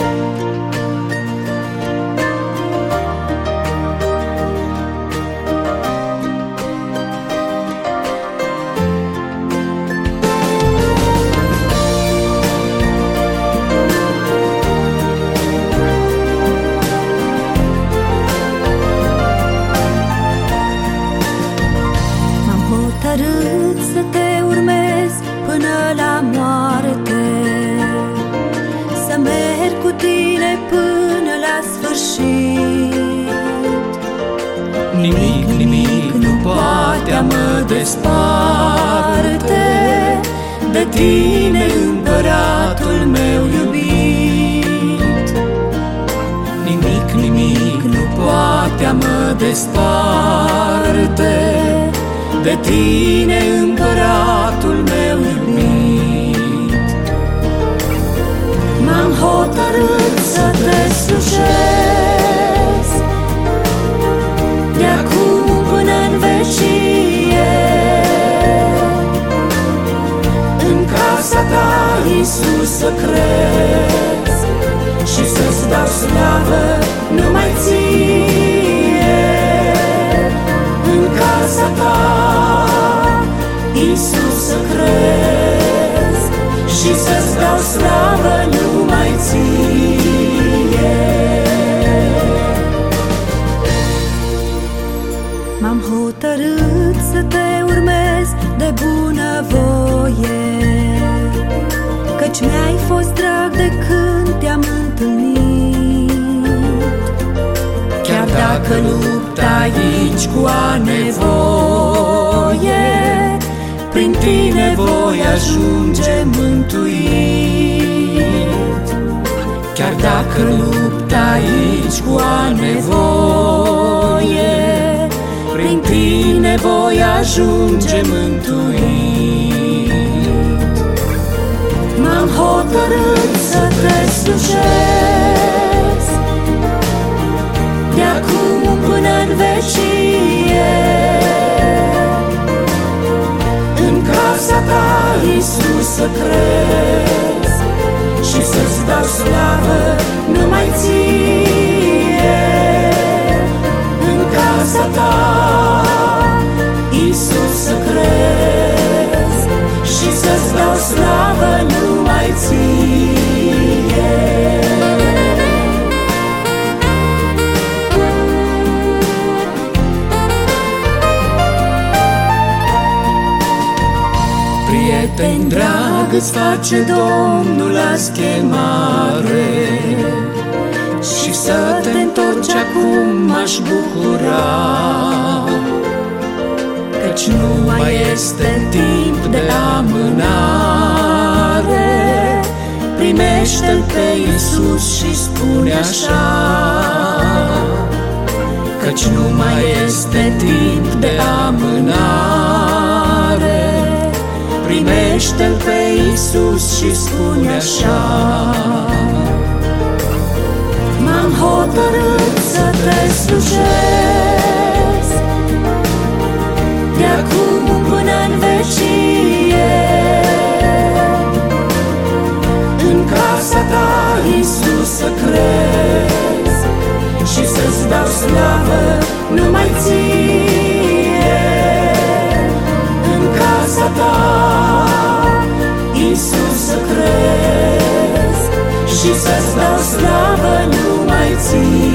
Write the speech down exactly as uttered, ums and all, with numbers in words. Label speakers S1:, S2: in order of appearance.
S1: Hotărât să te urmez până la moarte, să merg cu tine până la sfârșit.
S2: Nimic, nimic nu poate a mă desparte de tine, împăratul meu iubit. Nimic, nimic nu poate a mă desparte de tine, împăratul meu iubit.
S1: M-am hotărât să te slujesc de acum până în vecie,
S2: în casa ta, Iisus, să cresc și să-ți dau slavă numai ție. În casa ta, Iisus, să cresc și să-ți dau slavă numai ție.
S1: M-am hotărât să te urmez de bunăvoie, căci mi-ai fost drag de când te-am întâlnit.
S2: Chiar dacă lupt aici cu a nevoie, prin tine voi ajunge mântuit. Chiar dacă lupt aici cu a nevoie, prin tine voi ajunge mântuit.
S1: M-am hotărât să te slujesc de acum până în vecie,
S2: în casa ta, Iisus, să cresc și să-ți dau slavă numai ție. În casa ta, Iisus, să cresc și să-ți dau slavă numai ție. Prieten drag, îți face Domnul azi chemare și să te întorci acum m-aș bucura, căci nu mai este timp de amânare. Primește-L pe Iisus și spune așa, căci nu mai este timp de amânare. Primește-L pe Iisus și spune așa.
S1: M-am hotărât să te slujesc de acum până în vecie,
S2: în casa ta, Iisus, să cresc și să-ți dau slavă numai ție. În casa ta, Iisus, să cresc și să-ți dau slavă numai ție.